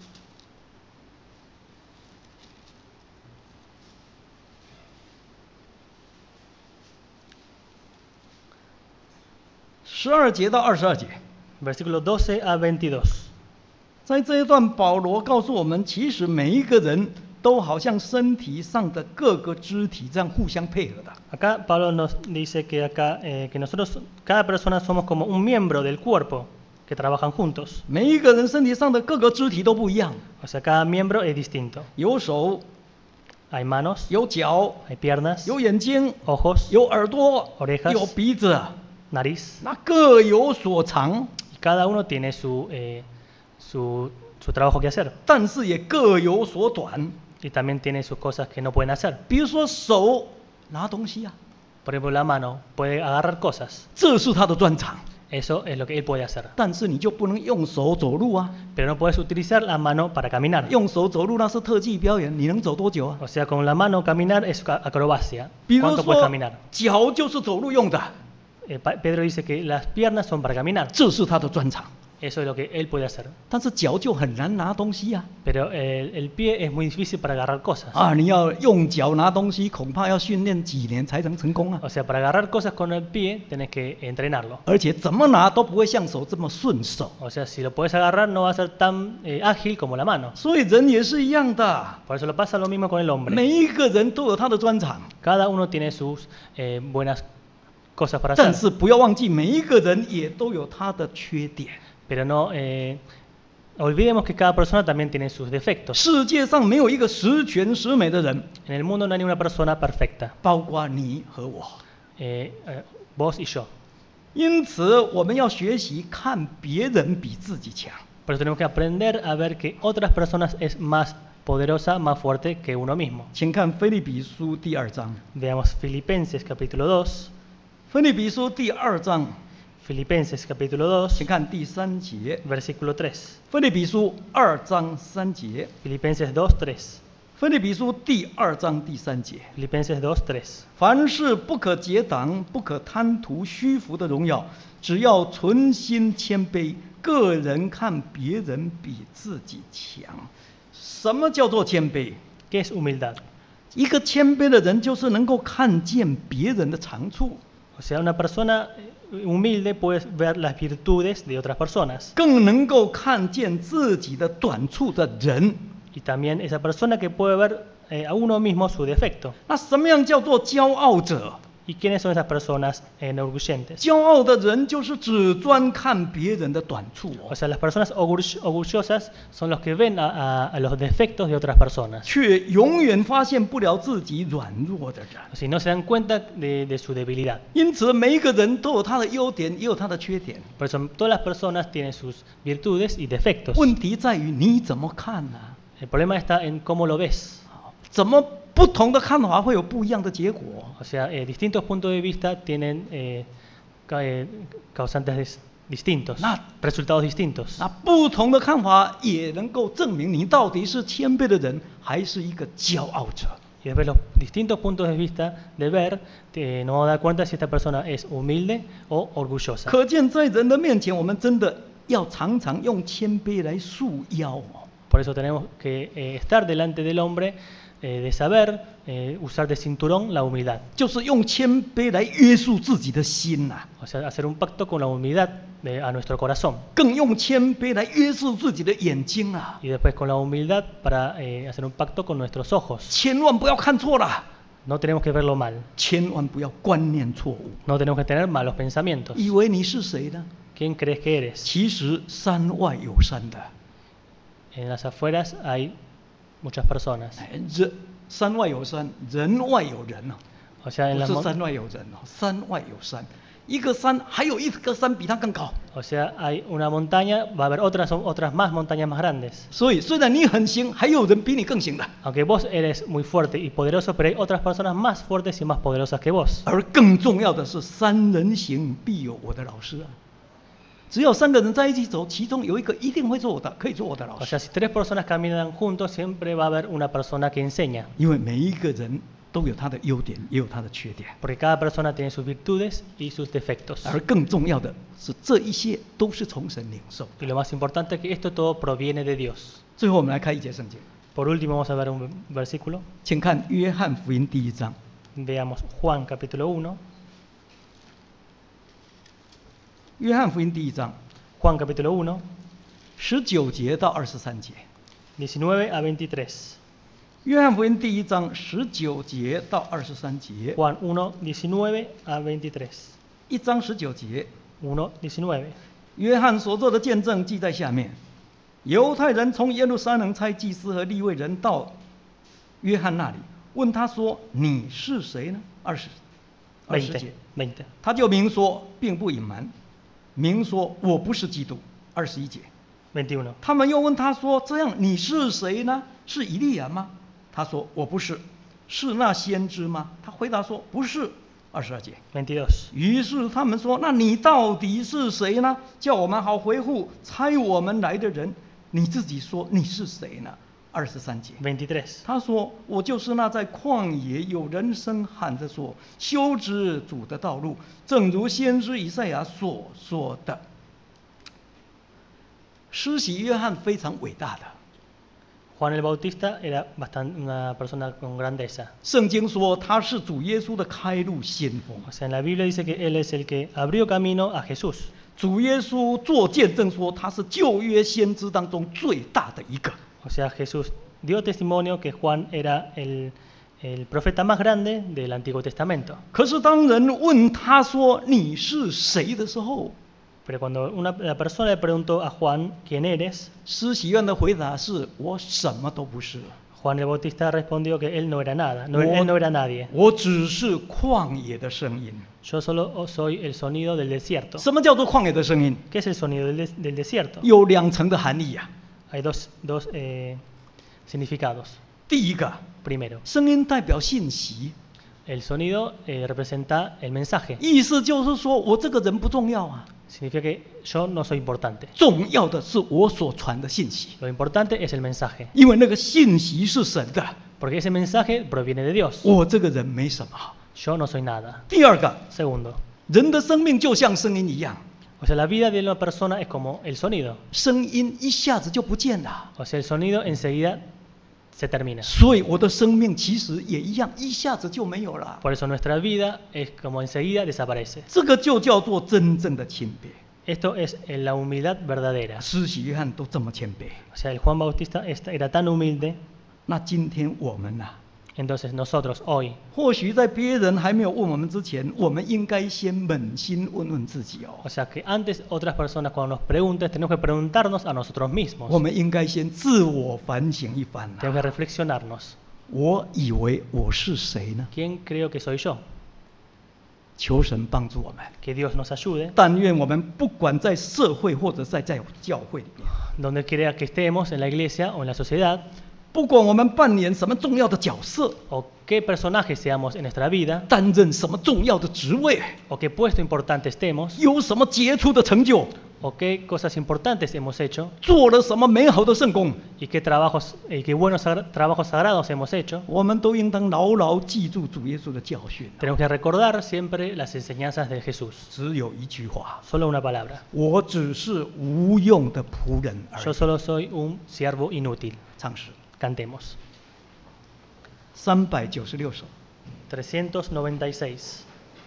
十二节到二十二节， Versículos doce a veintidós. 在这一段，保罗告诉我们，其实每一个人都好像身体上的各个肢体这样互相配合的。 Acá Pablo nos dice que acá eh, que nosotros, cada persona somos como un miembro del cuerpo que trabajan juntos. 每一个人身体上的各个肢体都不一样， O sea, cada miembro es distinto. 有手， Hay manos, 有脚， hay piernas, 有眼睛， ojos, 有耳朵， Orejas 有鼻子， nariz. 那各有所长， Y cada uno tiene su, eh, su, su trabajo que hacer. 但是也各有所短。 Y también tiene sus cosas que no pueden hacer. 比如说手拿东西啊， Por ejemplo, la mano puede agarrar cosas. 这是他的专长， Eso es lo que él puede hacer. 但是你就不能用手走路啊， Pero no puedes utilizar la mano para caminar. 用手走路那是特技表演，你能走多久啊？ O sea, con la mano caminar es ca- acrobacia. 比如 ¿Cuánto puedes 说 caminar? 脚就是走路用的， Eh, Pa- Pedro dice que las piernas son para caminar. 这是他的专长， Eso es lo que él puede hacer. 但是脚就很难拿东西啊。 Pero el, el pie es muy difícil para agarrar cosas. 啊，你要用脚拿东西，恐怕要训练几年才能成功啊！ O sea, para agarrar cosas con el pie tenés que entrenarlo. 而且怎么拿都不会像手这么顺手。 O sea, si lo puedes agarrar no va a ser tan eh, ágil como la mano. 所以人也是一样的， Por eso lo pasa lo mismo con el 每 hombre. 一个人都有他的专长， Cada uno tiene sus eh, buenas cosas para 但 hacer. 是不要忘记，每一个人也都有他的缺点。 Pero no eh, olvidemos que cada persona también tiene sus defectos. 世界上没有一个十全十美的人， En el mundo no hay ninguna persona perfecta. 包括你和我。 Eh, eh, vos y yo. 因此，我们要学习看别人比自己强。 Por eso tenemos que aprender a ver que otras personas es más poderosa, más fuerte que uno mismo. 请看腓立比书第二章， Veamos Filipenses capítulo dos. 腓立比书第二章， Filipenses capítulo dos, 请看第三节。 versículo tres. 腓立比书二章三节， Filipenses dos, tres. 腓立比书第二章第三节。 Filipenses dos, tres. 凡事不可结党，不可贪图虚浮的荣耀，只要存心谦卑，个人看别人比自己强。什么叫做谦卑？ ¿Qué es humildad? 一个谦卑的人就是能够看见别人的长处， O sea, una persona humilde puede ver las virtudes de otras personas 更能够看见自己的短处的人。 y también esa persona que puede ver eh, a uno mismo su defecto. 那什么样叫做骄傲者？ ¿Y quiénes son esas personas enorgullientes? 骄傲的人就是只专看别人的短处 O 哦， sea, las personas orgull- orgullosas son los que ven a, a- a los defectos de otras personas. 却永远发现不了自己软弱的人。 O sea, no se dan cuenta de, de su debilidad. 因此，每一个人都有他的优点，也有他的缺点。 Por eso todas las personas tienen sus virtudes y defectos. 问题在于你怎么看呢、 El problema está en cómo lo ves. 怎么不同的看法会有不一样的结果？ O sea, eh, distintos puntos de vista tienen eh, ca- eh, causantes dis- distintos, Nah. resultados distintos. 那不同的看法也能够证明你到底是谦卑的人，还是一个骄傲者。 Y después los distintos puntos de vista de ver, eh, nos vamos a dar cuenta si esta persona es humilde o orgullosa. 可见，在人的面前，我们真的要常常用谦卑来束腰哦。 Por eso tenemos que eh, estar delante del hombre, eh, de saber eh, usar de cinturón la humildad. 就是用谦卑来约束自己的心呐、 O sea, hacer un pacto con la humildad de- a nuestro corazón. 更用谦卑来约束自己的眼睛啊！ Y después con la humildad para eh, hacer un pacto con nuestros ojos. 千万不要看错了， No tenemos que verlo mal. 千万不要观念错误， No tenemos que tener malos pensamientos. 以为你是谁呢？ ¿Quién crees que eres? 其实山外有山的， En las afueras hay muchas personas. 哎人山外有山，人外有人啊， O sea, en 不 las 是 mon- 山外有人哦，山外有山，一个山还有一个山比它更高。 o sea, hay una montaña, va a haber otras, otras más montañas más grandes. 所以虽然你很行，还有人比你更行的， Aunque vos eres muy fuerte y poderoso, pero hay otras personas más fuertes y más poderosas que vos. 而更重要的是，三人行必有我的老师啊。只要三个人在一起走，其中有一个一定会做我的，可以做我的老 O 师 sea,。si tres personas caminan juntos, siempre va a haber una persona que enseña. 因为每一个人都有他的优点，也有他的缺点。 Porque cada persona tiene sus virtudes y sus defectos. 而更重要的是，这一些都是从神领受。 Y lo más importante es que esto todo proviene de Dios. 最后，我们来看一节圣经， Por último, vamos a ver un versículo. 请看约翰福音第一章， Veamos Juan capítulo uno. 约翰福音第一章 Juan capítulo uno, 十九节到二十三节。 diecinueve a veintitrés. 约翰福音第一章十九节到二十三节， Juan uno, diecinueve a veintitrés. 一章十九节， uno, diecinueve. 约翰所做的见证记在下面。犹太人从耶路撒冷差祭司和利未人到约翰那里，问他说：“你是谁呢？”二十二十 veinte, 节， veinte. 他就明说，并不隐瞒，明说我不是基督。二十一节， veintiuno. 他们又问他说：“这样你是谁呢？是以利亚吗？”他说：“我不是。”是那先知吗？他回答说：“不是。”二十二节。 veintidós. 于是他们说：“那你到底是谁呢？叫我们好回复差我们来的人。你自己说你是谁呢？”二十三节。 veintitrés. 他说：“我就是那在旷野有人声喊着说，修直主的道路，正如先知以赛亚所说的。”施洗约翰非常伟大的， Juan el Bautista era bastante una persona con grandeza. 圣经说他是主耶稣的开路先锋。 O sea, en la Biblia dice que él es el que abrió camino a Jesús. 主耶稣做见证说他是旧约先知当中最大的一个。 O sea, Jesús dio testimonio que Juan era el, el profeta más grande del Antiguo Testamento. 可是当人问他说你是谁的时候， Pero cuando una, la persona le preguntó a Juan quién eres, 施洗约翰的回答是：我什么都不是， Juan el Bautista respondió que él no era nada, no, 我 él no era nadie. 我只是旷野的声音。 Yo solo soy el sonido del desierto. 什么叫做旷野的声音？ ¿Qué es el sonido del, des- del desierto? 有两层的含义啊。 Hay dos, dos eh, significados. 第一个， Primero, 声音代表信息， el sonido eh, representa el mensaje. 意思就是说我这个人不重要啊， Significa que yo no soy importante. 重要的是我所传的信息， Lo importante es el mensaje. 因为那个信息是神的， Porque ese mensaje proviene de Dios. 我这个人没什么。 Yo no soy nada. 第二个， Segundo, 人的生命就像声音一样， o sea, la vida de una persona es como el sonido. 声音一下子就不见了。 O sea, el sonido enseguida se termina. 所以我的生命其实也一样，一下子就没有了。 Por eso nuestra vida es como enseguida desaparece. 这个就叫做真正的谦卑。 Esto es en la humildad verdadera. 施洗约翰都这么谦卑， O sea, el Juan Bautista esta- era tan humilde, 那今天我们呢、 entonces nosotros hoy, 或许在别人还没有问我们之前，我们应该先扪心问问自己哦 o。sea que antes otras personas cuando nos pregunten, tenemos que preguntarnos a nosotros mismos. 我们应该先自我反省一番、 Tenemos 啊。 que reflexionarnos. 我以为我是谁呢？ ¿Quién creo que soy yo? 求神帮助我们。 Que Dios nos ayude. 但愿我们不管在社会或者在在教会里面， Donde quiera que estemos, en la iglesia o en la sociedad, 不管我们扮演什么重要的角色， o qué personaje seamos en nuestra vida, 担任什么重要的职位， o qué puesto importante estemos, 有什么杰出的成就， o qué cosas importantes hemos hecho, 做了什么美好的圣功， y qué trabajos, y qué buenos sagra- trabajos sagrados hemos hecho, 我们都应当牢牢记住主耶稣的教训。 tenemos que recordar siempre las enseñanzas de Jesús. 只有一句话： Solo una palabra. 我只是无用的仆人而 Yo 已。 solo soy un siervo inútil. 唱诗 Cantemos. 三百九十六首。 trescientos noventa y seis.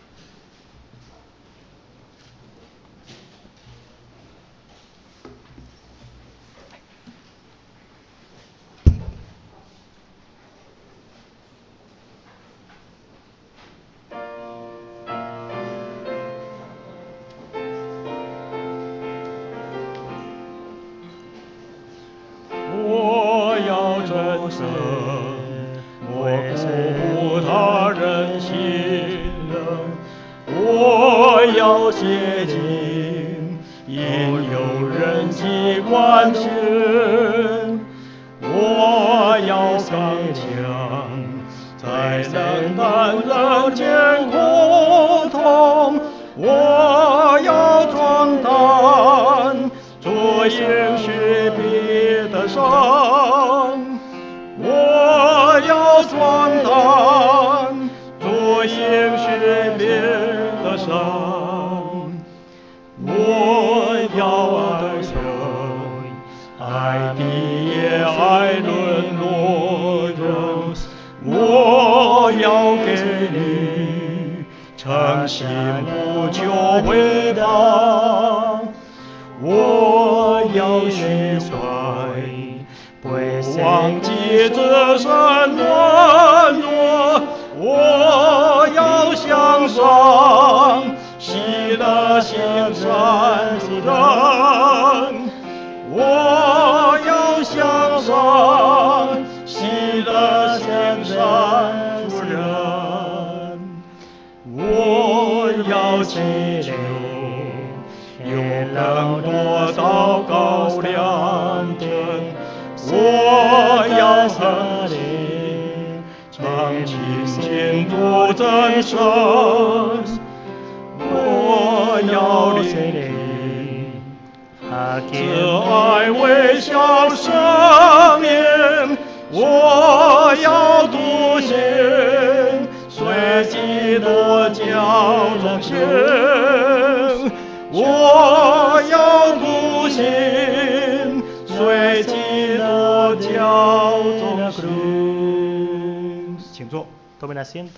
我要真诚，我不他人心冷，我要接近，因有人际关系，我要刚强，才能担人间苦痛，我要壮胆，做应许必得胜。我要壮胆，做应许必得胜。我要得胜，爱的也爱沦落人。我要给你诚心不求回答。我要虚怀，不忘记这身软弱。我要向上，喜乐行善之人。我要向上，喜乐行善之人。我要祈求。有更多祷告良辰，我要和你常亲近主真神，我要聆听慈爱微笑生命，我要独行，随基督教中行。我要独行，随基督教中行。请坐。 Tomen asiento.